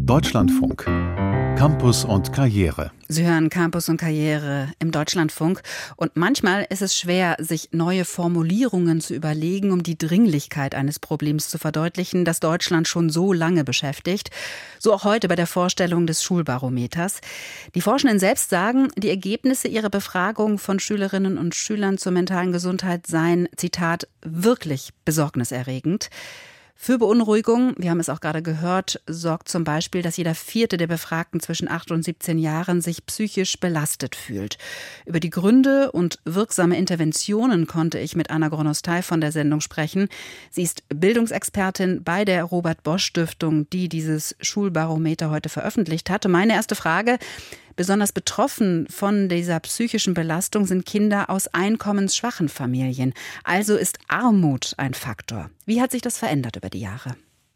Deutschlandfunk. Campus und Karriere. Sie hören Campus und Karriere im Deutschlandfunk. Und manchmal ist es schwer, sich neue Formulierungen zu überlegen, um die Dringlichkeit eines Problems zu verdeutlichen, das Deutschland schon so lange beschäftigt. So auch heute bei der Vorstellung des Schulbarometers. Die Forschenden selbst sagen, die Ergebnisse ihrer Befragung von Schülerinnen und Schülern zur mentalen Gesundheit seien, Zitat, wirklich besorgniserregend. Für Beunruhigung, wir haben es auch gerade gehört, sorgt zum Beispiel, dass jeder Vierte der Befragten zwischen 8 und 17 Jahren sich psychisch belastet fühlt. Über die Gründe und wirksame Interventionen konnte ich mit Anna Gronostai von der Sendung sprechen. Sie ist Bildungsexpertin bei der Robert-Bosch-Stiftung, die dieses Schulbarometer heute veröffentlicht hatte. Meine erste Frage: Besonders betroffen von dieser psychischen Belastung sind Kinder aus einkommensschwachen Familien. Also ist Armut ein Faktor. Wie hat sich das verändert über die Jahre?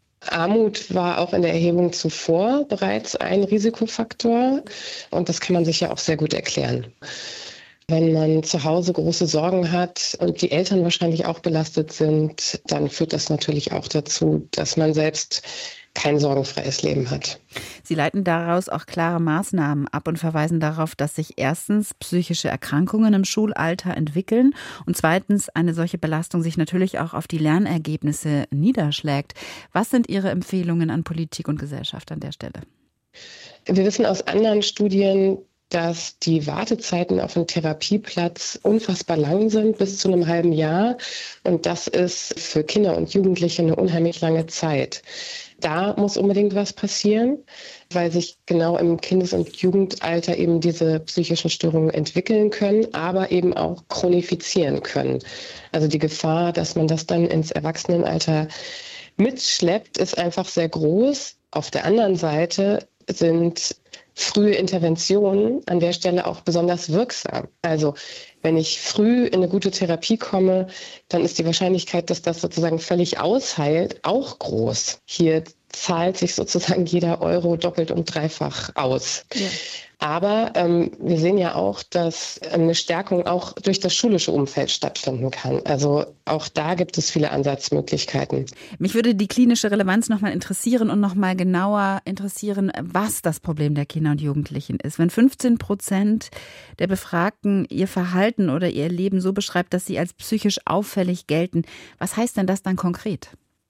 Armut war auch in der Erhebung zuvor bereits ein Risikofaktor. Und das kann man sich ja auch sehr gut erklären. Wenn man zu Hause große Sorgen hat und die Eltern wahrscheinlich auch belastet sind, dann führt das natürlich auch dazu, dass man selbst kein sorgenfreies Leben hat. Sie leiten daraus auch klare Maßnahmen ab und verweisen darauf, dass sich erstens psychische Erkrankungen im Schulalter entwickeln und zweitens eine solche Belastung sich natürlich auch auf die Lernergebnisse niederschlägt. Was sind Ihre Empfehlungen an Politik und Gesellschaft an der Stelle? Wir wissen aus anderen Studien, dass die Wartezeiten auf einen Therapieplatz unfassbar lang sind, bis zu einem halben Jahr. Und das ist für Kinder und Jugendliche eine unheimlich lange Zeit. Da muss unbedingt was passieren, weil sich genau im Kindes- und Jugendalter eben diese psychischen Störungen entwickeln können, aber eben auch chronifizieren können. Also die Gefahr, dass man das dann ins Erwachsenenalter mitschleppt, ist einfach sehr groß. Auf der anderen Seite sind frühe Interventionen an der Stelle auch besonders wirksam. Also wenn ich früh in eine gute Therapie komme, dann ist die Wahrscheinlichkeit, dass das sozusagen völlig ausheilt, auch groß. Hier zahlt sich sozusagen jeder Euro doppelt und dreifach aus. Ja. Aber wir sehen ja auch, dass eine Stärkung auch durch das schulische Umfeld stattfinden kann. Also auch da gibt es viele Ansatzmöglichkeiten. Mich würde die klinische Relevanz nochmal interessieren und nochmal genauer interessieren, was das Problem der Kinder und Jugendlichen ist. Wenn 15% der Befragten ihr Verhalten oder ihr Leben so beschreibt, dass sie als psychisch auffällig gelten, was heißt denn das dann konkret?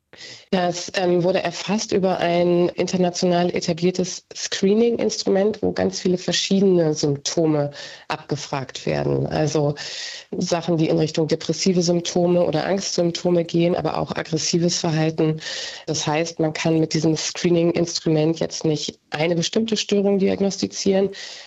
Das wurde erfasst über ein international etabliertes Screening-Instrument, wo ganz viele verschiedene Symptome abgefragt werden. Also Sachen, die in Richtung depressive Symptome oder Angstsymptome gehen, aber auch aggressives Verhalten. Das heißt, man kann mit diesem Screening-Instrument jetzt nicht eine bestimmte Störung diagnostizieren.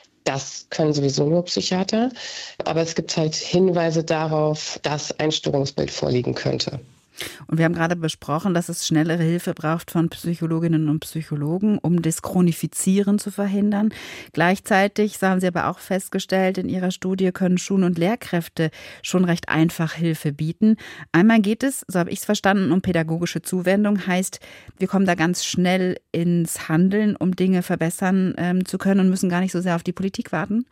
Das können sowieso nur Psychiater. Aber es gibt halt Hinweise darauf, dass ein Störungsbild vorliegen könnte. Und wir haben gerade besprochen, dass es schnellere Hilfe braucht von Psychologinnen und Psychologen, um das Chronifizieren zu verhindern. Gleichzeitig, so haben Sie aber auch festgestellt, in Ihrer Studie können Schul- und Lehrkräfte schon recht einfach Hilfe bieten. Einmal geht es, so habe ich es verstanden, um pädagogische Zuwendung. Heißt, wir kommen da ganz schnell ins Handeln, um Dinge verbessern zu können und müssen gar nicht so sehr auf die Politik warten.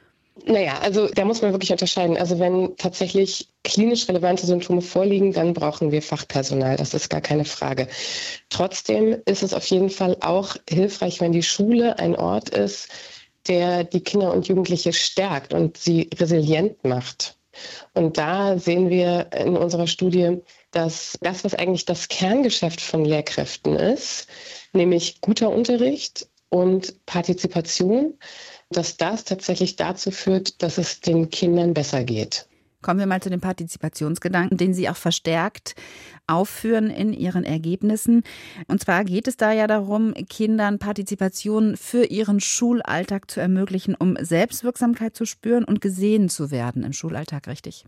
Naja, also da muss man wirklich unterscheiden. Also wenn tatsächlich klinisch relevante Symptome vorliegen, dann brauchen wir Fachpersonal. Das ist gar keine Frage. Trotzdem ist es auf jeden Fall auch hilfreich, wenn die Schule ein Ort ist, der die Kinder und Jugendliche stärkt und sie resilient macht. Und da sehen wir in unserer Studie, dass das, was eigentlich das Kerngeschäft von Lehrkräften ist, nämlich guter Unterricht und Partizipation, dass das tatsächlich dazu führt, dass es den Kindern besser geht. Kommen wir mal zu dem Partizipationsgedanken, den Sie auch verstärkt aufführen in Ihren Ergebnissen. Und zwar geht es da ja darum, Kindern Partizipation für ihren Schulalltag zu ermöglichen, um Selbstwirksamkeit zu spüren und gesehen zu werden im Schulalltag, richtig?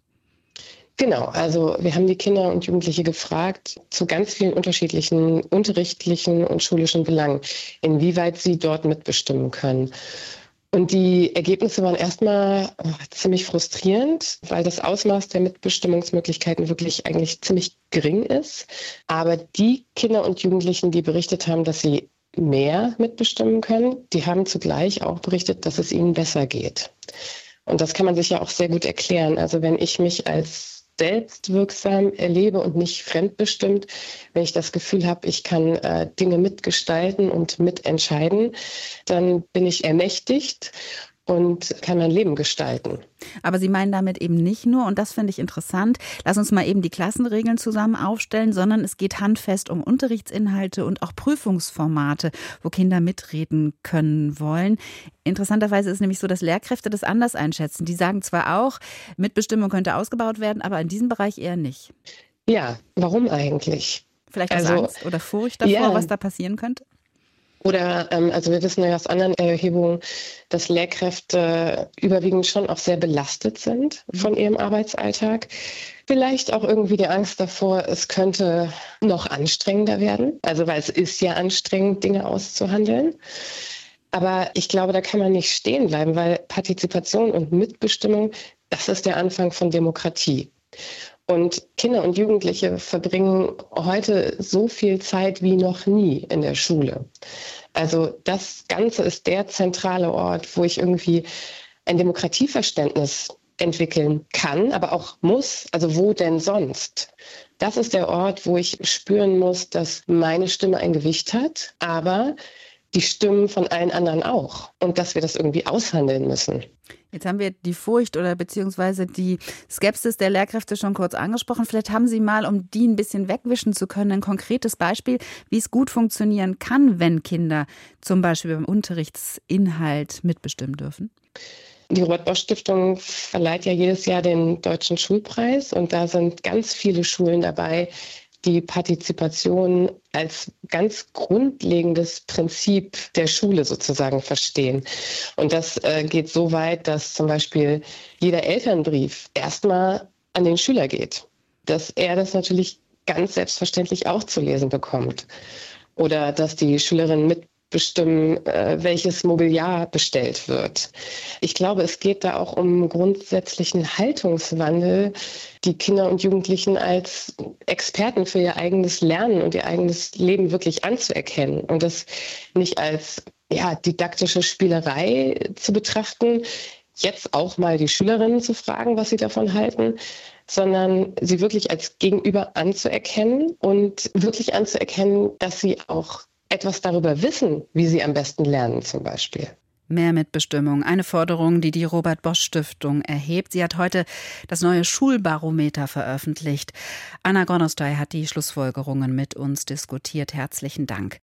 Genau, also wir haben die Kinder und Jugendliche gefragt zu ganz vielen unterschiedlichen unterrichtlichen und schulischen Belangen, inwieweit sie dort mitbestimmen können. Und die Ergebnisse waren erstmal ziemlich frustrierend, weil das Ausmaß der Mitbestimmungsmöglichkeiten wirklich eigentlich ziemlich gering ist. Aber die Kinder und Jugendlichen, die berichtet haben, dass sie mehr mitbestimmen können, die haben zugleich auch berichtet, dass es ihnen besser geht. Und das kann man sich ja auch sehr gut erklären. Also wenn ich mich als selbstwirksam erlebe und nicht fremdbestimmt, wenn ich das Gefühl habe, ich kann Dinge mitgestalten und mitentscheiden, dann bin ich ermächtigt und kann mein Leben gestalten. Aber Sie meinen damit eben nicht nur, und das finde ich interessant, lass uns mal eben die Klassenregeln zusammen aufstellen, sondern es geht handfest um Unterrichtsinhalte und auch Prüfungsformate, wo Kinder mitreden können wollen. Interessanterweise ist es nämlich so, dass Lehrkräfte das anders einschätzen. Die sagen zwar auch, Mitbestimmung könnte ausgebaut werden, aber in diesem Bereich eher nicht. Ja, warum eigentlich? Vielleicht aus Angst oder Furcht davor, was da passieren könnte? Oder, also wir wissen ja aus anderen Erhebungen, dass Lehrkräfte überwiegend schon auch sehr belastet sind von ihrem Arbeitsalltag. Vielleicht auch irgendwie die Angst davor, es könnte noch anstrengender werden. Also weil es ist ja anstrengend, Dinge auszuhandeln. Aber ich glaube, da kann man nicht stehen bleiben, weil Partizipation und Mitbestimmung, das ist der Anfang von Demokratie. Und Kinder und Jugendliche verbringen heute so viel Zeit wie noch nie in der Schule. Also das Ganze ist der zentrale Ort, wo ich irgendwie ein Demokratieverständnis entwickeln kann, aber auch muss. Also wo denn sonst? Das ist der Ort, wo ich spüren muss, dass meine Stimme ein Gewicht hat, aber die Stimmen von allen anderen auch. Und dass wir das irgendwie aushandeln müssen. Jetzt haben wir die Furcht oder beziehungsweise die Skepsis der Lehrkräfte schon kurz angesprochen. Vielleicht haben Sie mal, um die ein bisschen wegwischen zu können, ein konkretes Beispiel, wie es gut funktionieren kann, wenn Kinder zum Beispiel beim Unterrichtsinhalt mitbestimmen dürfen. Die Robert-Bosch-Stiftung verleiht ja jedes Jahr den Deutschen Schulpreis und da sind ganz viele Schulen dabei, die Partizipation als ganz grundlegendes Prinzip der Schule sozusagen verstehen. Und das geht so weit, dass zum Beispiel jeder Elternbrief erstmal an den Schüler geht, dass er das natürlich ganz selbstverständlich auch zu lesen bekommt. Oder dass die Schülerinnen mitbestimmen, welches Mobiliar bestellt wird. Ich glaube, es geht da auch um grundsätzlichen Haltungswandel, die Kinder und Jugendlichen als Experten für ihr eigenes Lernen und ihr eigenes Leben wirklich anzuerkennen und das nicht als didaktische Spielerei zu betrachten, jetzt auch mal die Schülerinnen zu fragen, was sie davon halten, sondern sie wirklich als Gegenüber anzuerkennen und wirklich anzuerkennen, dass sie auch etwas darüber wissen, wie sie am besten lernen zum Beispiel. Mehr Mitbestimmung, eine Forderung, die die Robert-Bosch-Stiftung erhebt. Sie hat heute das neue Schulbarometer veröffentlicht. Anna Gornostai hat die Schlussfolgerungen mit uns diskutiert. Herzlichen Dank.